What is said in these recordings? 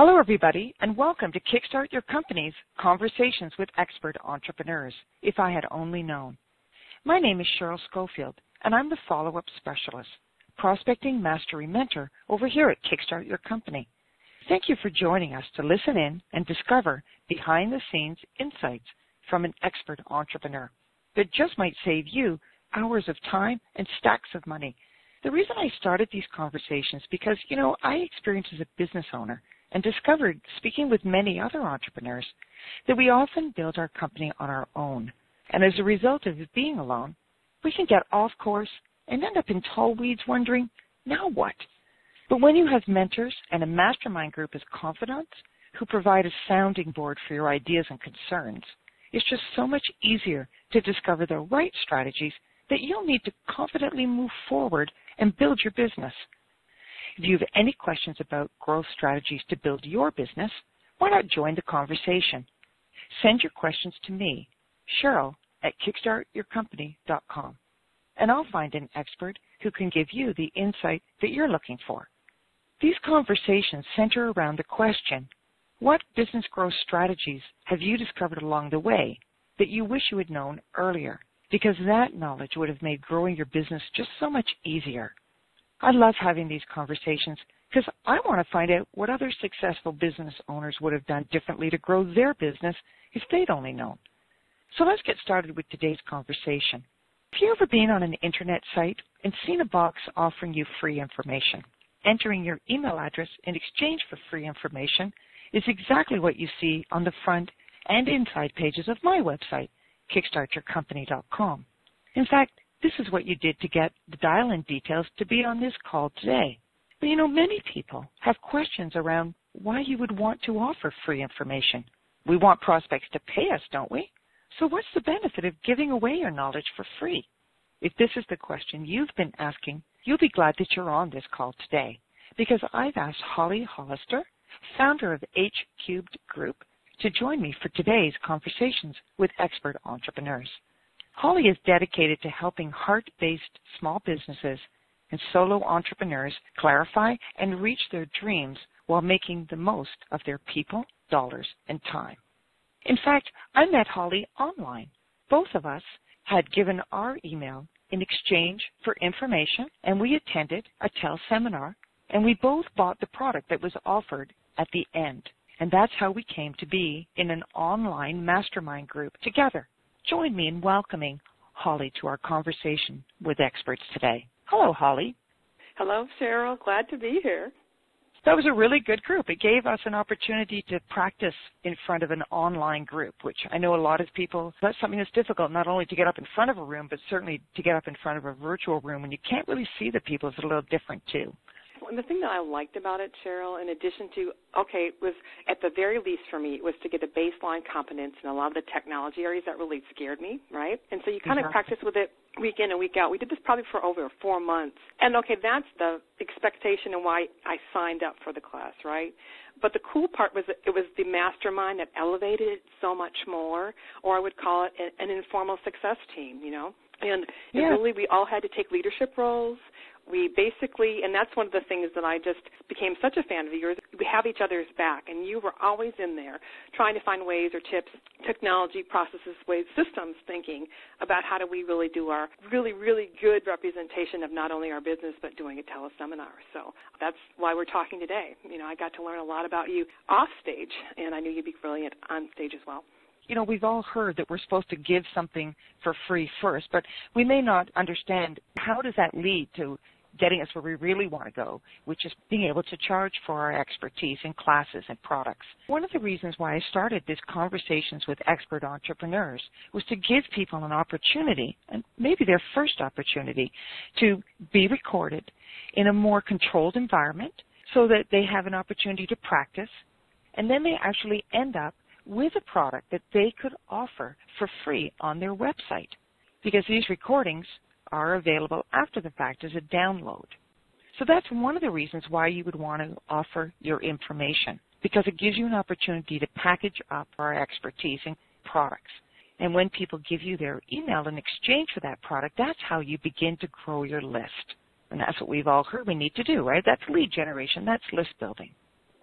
Hello, everybody, and welcome to Kickstart Your Company's Conversations with Expert Entrepreneurs, If I Had Only Known. My name is Cheryl Schofield, and I'm the follow-up specialist, prospecting mastery mentor over here at Kickstart Your Company. Thank you for joining us to listen in and discover behind-the-scenes insights from an expert entrepreneur that just might save you hours of time and stacks of money. The reason I started these conversations because, I experienced as a business owner and discovered, speaking with many other entrepreneurs, that we often build our company on our own. And as a result of being alone, we can get off course and end up in tall weeds wondering, now what? But when you have mentors and a mastermind group as confidants who provide a sounding board for your ideas and concerns, it's just so much easier to discover the right strategies that you'll need to confidently move forward and build your business. If you have any questions about growth strategies to build your business, why not join the conversation? Send your questions to me, Cheryl, at kickstartyourcompany.com, and I'll find an expert who can give you the insight that you're looking for. These conversations center around the question, what business growth strategies have you discovered along the way that you wish you had known earlier? Because that knowledge would have made growing your business just so much easier. I love having these conversations because I want to find out what other successful business owners would have done differently to grow their business if they'd only known. So let's get started with today's conversation. Have you ever been on an internet site and seen a box offering you free information? Entering your email address in exchange for free information is exactly what you see on the front and inside pages of my website, kickstartyourcompany.com. In fact, this is what you did to get the dial-in details to be on this call today. But many people have questions around why you would want to offer free information. We want prospects to pay us, don't we? So what's the benefit of giving away your knowledge for free? If this is the question you've been asking, you'll be glad that you're on this call today, because I've asked Holly Hollister, founder of H Cubed Group, to join me for today's Conversations with Expert Entrepreneurs. Holly is dedicated to helping heart-based small businesses and solo entrepreneurs clarify and reach their dreams while making the most of their people, dollars, and time. In fact, I met Holly online. Both of us had given our email in exchange for information, and we attended a seminar, and we both bought the product that was offered at the end. And that's how we came to be in an online mastermind group together. Join me in welcoming Holly to our conversation with experts today. Hello, Holly. Hello, Cheryl. Glad to be here. That was a really good group. It gave us an opportunity to practice in front of an online group, which I know a lot of people, that's something that's difficult, not only to get up in front of a room, but certainly to get up in front of a virtual room when you can't really see the people. It's a little different, too. And the thing that I liked about it, Cheryl, in addition to, it was at the very least for me, it was to get a baseline competence in a lot of the technology areas that really scared me, right? And so you kind of practice with it week in and week out. We did this probably for over 4 months. And, that's the expectation and why I signed up for the class, right? But the cool part was that it was the mastermind that elevated it so much more, or I would call it an informal success team, And really we all had to take leadership roles. We basically, and that's one of the things that I just became such a fan of yours, we have each other's back, and you were always in there trying to find ways or tips, technology, processes, ways, systems thinking about how do we really do our really, really good representation of not only our business but doing a teleseminar. So that's why we're talking today. I got to learn a lot about you off stage, and I knew you'd be brilliant on stage as well. We've all heard that we're supposed to give something for free first, but we may not understand how does that lead to getting us where we really want to go, which is being able to charge for our expertise in classes and products. One of the reasons why I started this Conversations with Expert Entrepreneurs was to give people an opportunity, and maybe their first opportunity, to be recorded in a more controlled environment so that they have an opportunity to practice, and then they actually end up with a product that they could offer for free on their website, because these recordings are available after the fact as a download. So that's one of the reasons why you would want to offer your information, because it gives you an opportunity to package up our expertise in products. And when people give you their email in exchange for that product, that's how you begin to grow your list. And that's what we've all heard we need to do, right? That's lead generation. That's list building.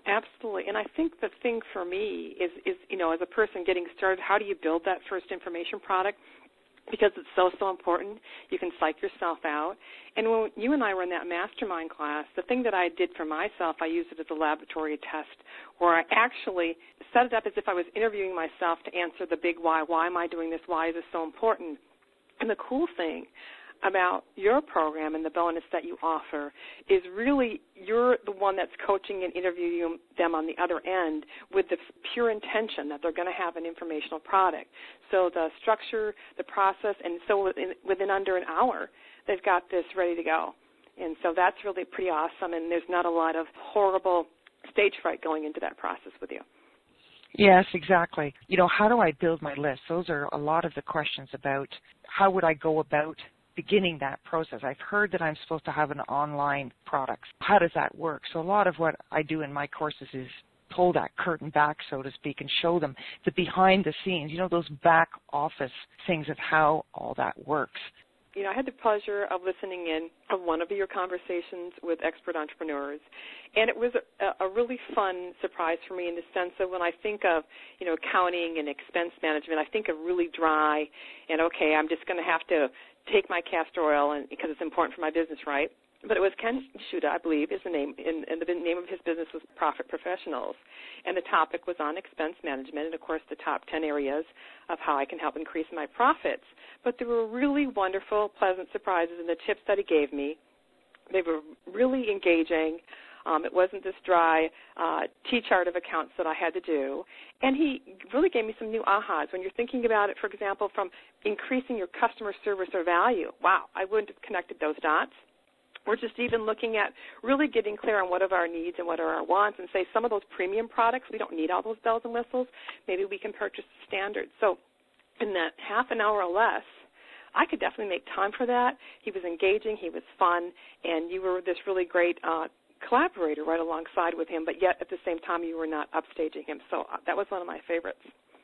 Absolutely. And I think the thing for me is, as a person getting started, how do you build that first information product? Because it's so important. You can psych yourself out. And when you and I were in that mastermind class, the thing that I did for myself, I used it as a laboratory test where I actually set it up as if I was interviewing myself to answer the big why. Why am I doing this? Why is this so important? And the cool thing about your program and the bonus that you offer is really you're the one that's coaching and interviewing them on the other end with the pure intention that they're going to have an informational product. So the structure, the process, and so within under an hour, they've got this ready to go. And so that's really pretty awesome, and there's not a lot of horrible stage fright going into that process with you. Yes, exactly. How do I build my list? Those are a lot of the questions about how would I go about beginning that process. I've heard that I'm supposed to have an online product. How does that work? So a lot of what I do in my courses is pull that curtain back, so to speak, and show them the behind the scenes, those back office things of how all that works. I had the pleasure of listening in on one of your conversations with expert entrepreneurs, and it was a really fun surprise for me in the sense that when I think of, accounting and expense management, I think of really dry and, okay, I'm just going to have to take my castor oil and because it's important for my business, right? But it was Ken Shuda, I believe, is the name, and the name of his business was Profit Professionals. And the topic was on expense management and, of course, the top 10 areas of how I can help increase my profits. But there were really wonderful, pleasant surprises in the tips that he gave me. They were really engaging. It wasn't this dry T-chart of accounts that I had to do. And he really gave me some new ahas. When you're thinking about it, for example, from increasing your customer service or value, wow, I wouldn't have connected those dots. We're just even looking at really getting clear on what are our needs and what are our wants, and say some of those premium products, we don't need all those bells and whistles. Maybe we can purchase the standard. So in that half an hour or less, I could definitely make time for that. He was engaging. He was fun. And you were this really great collaborator right alongside with him, but yet at the same time you were not upstaging him. So that was one of my favorites.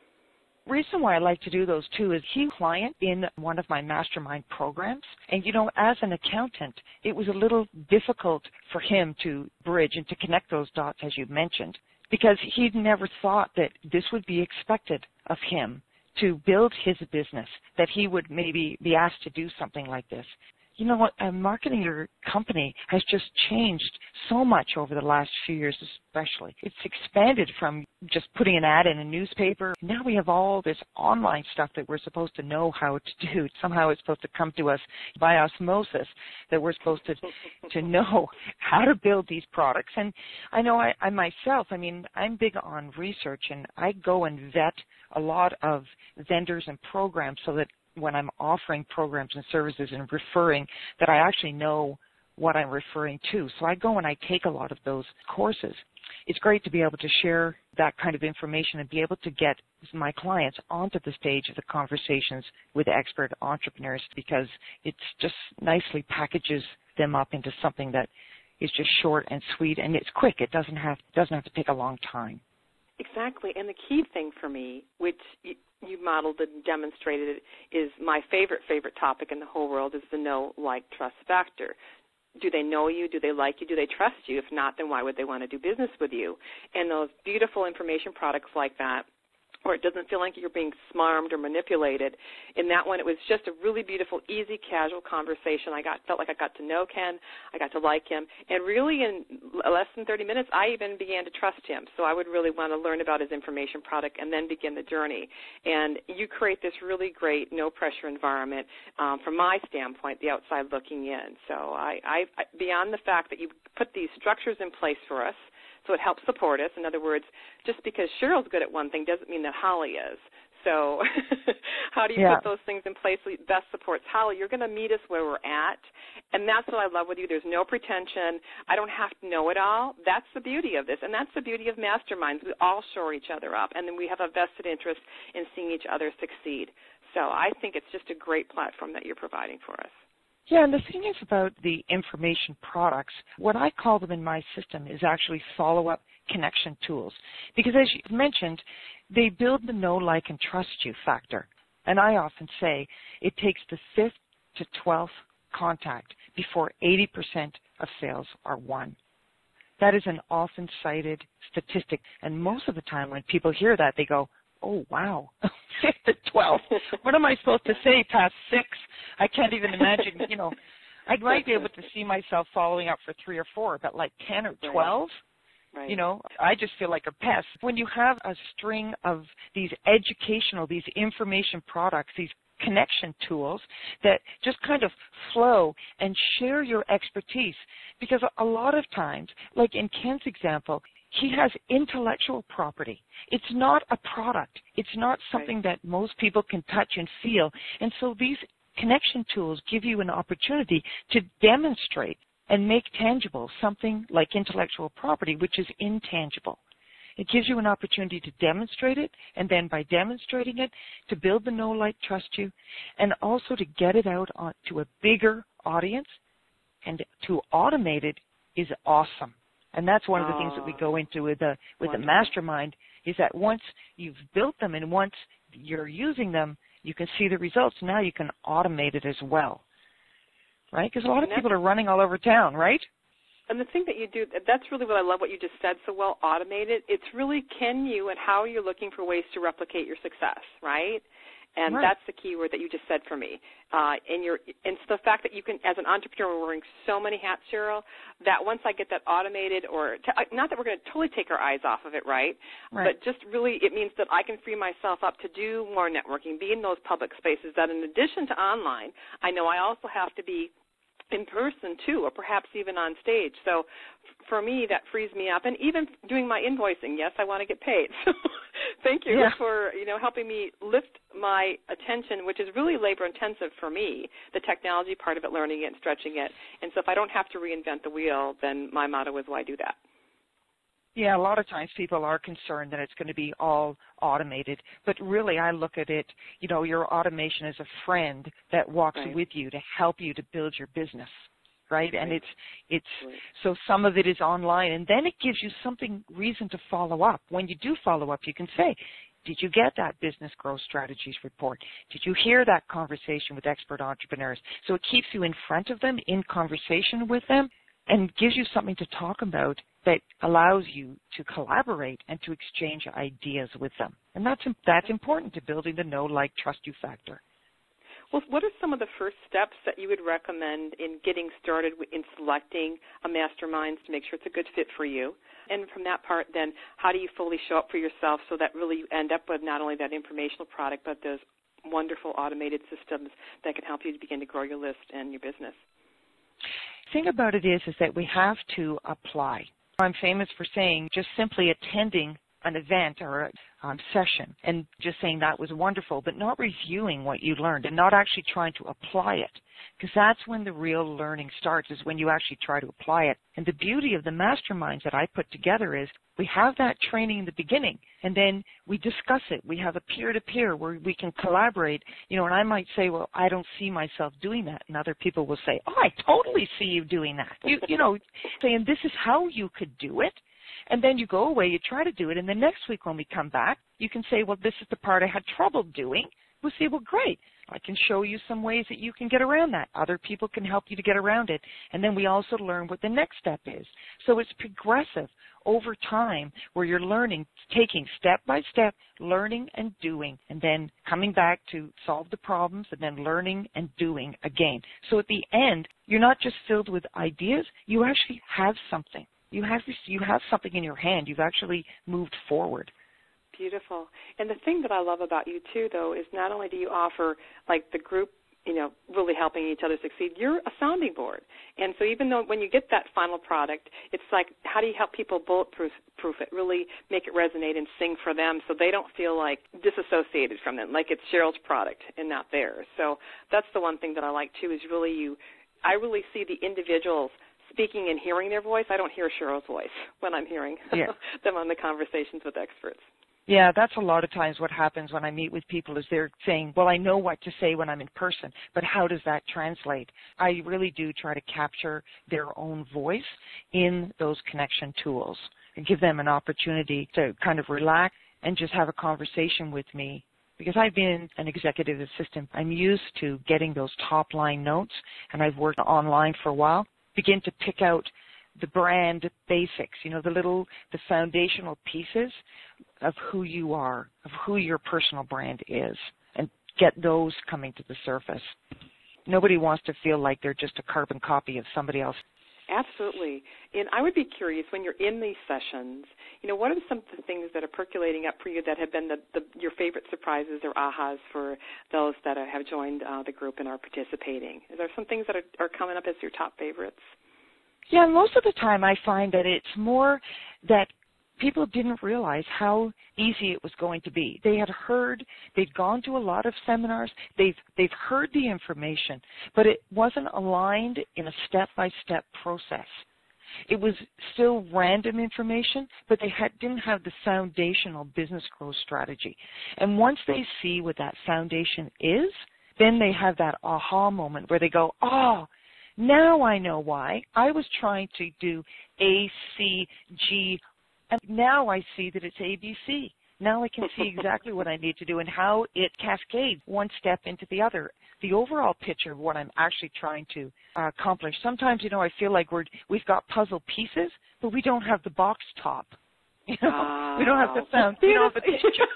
Reason why I like to do those too is he's a client in one of my mastermind programs, and as an accountant, it was a little difficult for him to bridge and to connect those dots, as you mentioned, because he'd never thought that this would be expected of him to build his business, that he would maybe be asked to do something like this. Marketing your company has just changed so much over the last few years especially. It's expanded from just putting an ad in a newspaper. Now we have all this online stuff that we're supposed to know how to do. Somehow it's supposed to come to us by osmosis, that we're supposed to know how to build these products. And I know I myself, I'm big on research, and I go and vet a lot of vendors and programs so that when I'm offering programs and services and referring, that I actually know what I'm referring to. So I go and I take a lot of those courses. It's great to be able to share that kind of information and be able to get my clients onto the stage of the conversations with expert entrepreneurs, because it just nicely packages them up into something that is just short and sweet, and it's quick. It doesn't have to take a long time. Exactly. And the key thing for me, which you modeled and demonstrated, is my favorite topic in the whole world, is the know, like, trust factor. Do they know you? Do they like you? Do they trust you? If not, then why would they want to do business with you? And those beautiful information products like that, where it doesn't feel like you're being smarmed or manipulated. In that one, it was just a really beautiful, easy, casual conversation. Felt like I got to know Ken. I got to like him. And really in less than 30 minutes, I even began to trust him. So I would really want to learn about his information product and then begin the journey. And you create this really great, no-pressure environment from my standpoint, the outside looking in. So I beyond the fact that you put these structures in place for us, so it helps support us. In other words, just because Cheryl's good at one thing doesn't mean that Holly is. So how do you put those things in place so it best supports Holly? You're going to meet us where we're at, and that's what I love with you. There's no pretension. I don't have to know it all. That's the beauty of this, and that's the beauty of masterminds. We all shore each other up, and then we have a vested interest in seeing each other succeed. So I think it's just a great platform that you're providing for us. Yeah, and the thing is about the information products, what I call them in my system is actually follow-up connection tools. Because as you mentioned, they build the know, like, and trust you factor. And I often say it takes the 5th to 12th contact before 80% of sales are won. That is an often cited statistic. And most of the time when people hear that, they go, oh, wow, 5th to 12th. What am I supposed to say past 6? I can't even imagine, I might be able to see myself following up for 3 or 4, but like 10 or 12? Right. I just feel like a pest. When you have a string of these educational, these information products, these connection tools that just kind of flow and share your expertise, because a lot of times, like in Ken's example, he has intellectual property. It's not a product. It's not something that most people can touch and feel. And so these connection tools give you an opportunity to demonstrate and make tangible something like intellectual property, which is intangible. It gives you an opportunity to demonstrate it, and then by demonstrating it, to build the know, like, trust you, and also to get it out to a bigger audience, and to automate it is awesome. And that's one of the things that we go into with the mastermind, is that once you've built them and once you're using them, you can see the results. Now you can automate it as well, right? Because a lot of people are running all over town, right? And the thing that you do, that's really what I love what you just said, so well automated. It's really can you and how you're looking for ways to replicate your success, right? And that's the key word that you just said for me. And so the fact that you can, as an entrepreneur, we're wearing so many hats, Cheryl, that once I get that automated, not that we're going to totally take our eyes off of it, right? But just really it means that I can free myself up to do more networking, be in those public spaces that in addition to online, I know I also have to be in person too, or perhaps even on stage. So for me, that frees me up. And even doing my invoicing, yes, I want to get paid. So thank you for helping me lift my attention, which is really labor intensive for me, the technology part of it, learning it and stretching it. And so if I don't have to reinvent the wheel, then my motto is why do that? Yeah, a lot of times people are concerned that it's going to be all automated. But really, I look at it, your automation as a friend that walks with you to help you to build your business, right? And it's so some of it is online, and then it gives you reason to follow up. When you do follow up, you can say, did you get that business growth strategies report? Did you hear that conversation with expert entrepreneurs? So it keeps you in front of them, in conversation with them, and gives you something to talk about that allows you to collaborate and to exchange ideas with them. And that's important to building the know, like, trust you factor. Well, what are some of the first steps that you would recommend in getting started in selecting a mastermind to make sure it's a good fit for you? And from that part, then, how do you fully show up for yourself so that really you end up with not only that informational product, but those wonderful automated systems that can help you to begin to grow your list and your business? The thing about it is that we have to apply. I'm famous for saying just simply attending an event or a session and just saying that was wonderful, but not reviewing what you learned and not actually trying to apply it, because that's when the real learning starts, is when you actually try to apply it. And the beauty of the masterminds that I put together is we have that training in the beginning, and then we discuss it. We have a peer-to-peer where we can collaborate, and I might say, well, I don't see myself doing that, and other people will say, oh, I totally see you doing that. Saying this is how you could do it. And then you go away, you try to do it, and the next week when we come back, you can say, well, this is the part I had trouble doing. We'll say, well, great. I can show you some ways that you can get around that. Other people can help you to get around it. And then we also learn what the next step is. So it's progressive over time where you're learning, taking step by step, learning and doing, and then coming back to solve the problems and then learning and doing again. So at the end, you're not just filled with ideas, you actually have something. You have something in your hand. You've actually moved forward. Beautiful. And the thing that I love about you, too, though, is not only do you offer, like, the group, really helping each other succeed, you're a sounding board. And so even though when you get that final product, it's like, how do you help people bulletproof it, really make it resonate and sing for them so they don't feel like disassociated from them, like it's Cheryl's product and not theirs. So that's the one thing that I like, too, is really I really see the individuals speaking and hearing their voice. I don't hear Cheryl's voice when I'm hearing them on the conversations with experts. Yeah, that's a lot of times what happens when I meet with people is they're saying, well, I know what to say when I'm in person, but how does that translate? I really do try to capture their own voice in those connection tools and give them an opportunity to kind of relax and just have a conversation with me. Because I've been an executive assistant, I'm used to getting those top-line notes, and I've worked online for a while. Begin to pick out the brand basics, the foundational pieces of who you are, of who your personal brand is, and get those coming to the surface. Nobody wants to feel like they're just a carbon copy of somebody else. Absolutely. And I would be curious, when you're in these sessions, what are some of the things that are percolating up for you that have been your favorite surprises or ahas for those that have joined the group and are participating? Is there some things that are coming up as your top favorites? Yeah, most of the time I find that it's more that people didn't realize how easy it was going to be. They'd gone to a lot of seminars, they've heard the information, but it wasn't aligned in a step-by-step process. It was still random information, but they didn't have the foundational business growth strategy. And once they see what that foundation is, then they have that aha moment where they go, oh, now I know why. I was trying to do A, C, G, and now I see that it's ABC. Now I can see exactly what I need to do and how it cascades one step into the other. The overall picture of what I'm actually trying to accomplish. Sometimes, I feel like we've got puzzle pieces, but we don't have the box top. We don't have the sound. We don't have the picture.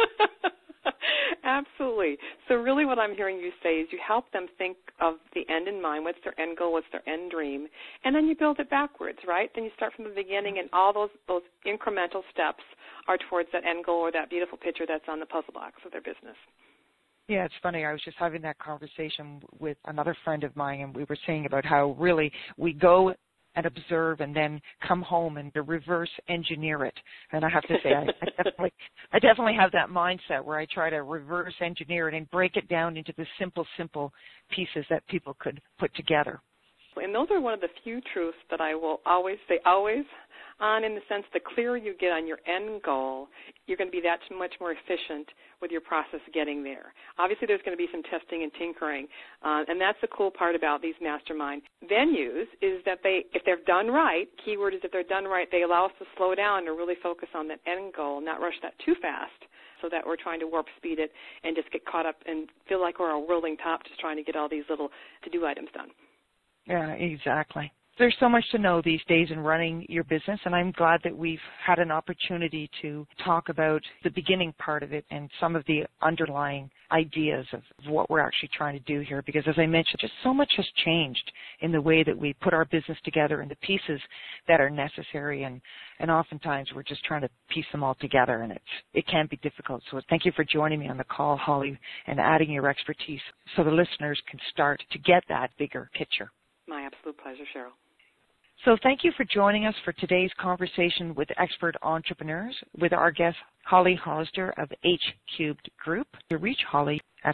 Absolutely. So really what I'm hearing you say is you help them think of the end in mind. What's their end goal? What's their end dream? And then you build it backwards, right? Then you start from the beginning, and all those incremental steps are towards that end goal or that beautiful picture that's on the puzzle box of their business. Yeah, it's funny. I was just having that conversation with another friend of mine, and we were saying about how really we go and observe and then come home and to reverse engineer it. And I have to say, I definitely have that mindset where I try to reverse engineer it and break it down into the simple pieces that people could put together. And those are one of the few truths that I will always say always on, in the sense the clearer you get on your end goal, you're going to be that much more efficient with your process getting there. Obviously, there's going to be some testing and tinkering, and that's the cool part about these mastermind venues is that if they're done right, keyword is if they're done right, they allow us to slow down and really focus on that end goal, not rush that too fast so that we're trying to warp speed it and just get caught up and feel like we're a whirling top just trying to get all these little to-do items done. Yeah, exactly. There's so much to know these days in running your business, and I'm glad that we've had an opportunity to talk about the beginning part of it and some of the underlying ideas of what we're actually trying to do here, because as I mentioned, just so much has changed in the way that we put our business together and the pieces that are necessary, and oftentimes we're just trying to piece them all together, and it can be difficult. So thank you for joining me on the call, Holly, and adding your expertise so the listeners can start to get that bigger picture. My absolute pleasure, Cheryl. So thank you for joining us for today's conversation with expert entrepreneurs with our guest, Holly Hollister of H Cubed Group. You reach Holly at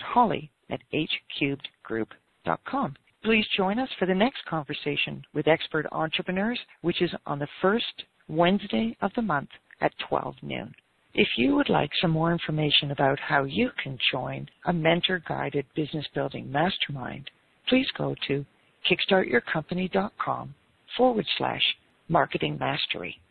holly@hcubedgroup.com. Please join us for the next conversation with expert entrepreneurs, which is on the first Wednesday of the month at 12 noon. If you would like some more information about how you can join a mentor-guided business building mastermind, please go to kickstartyourcompany.com/marketing mastery.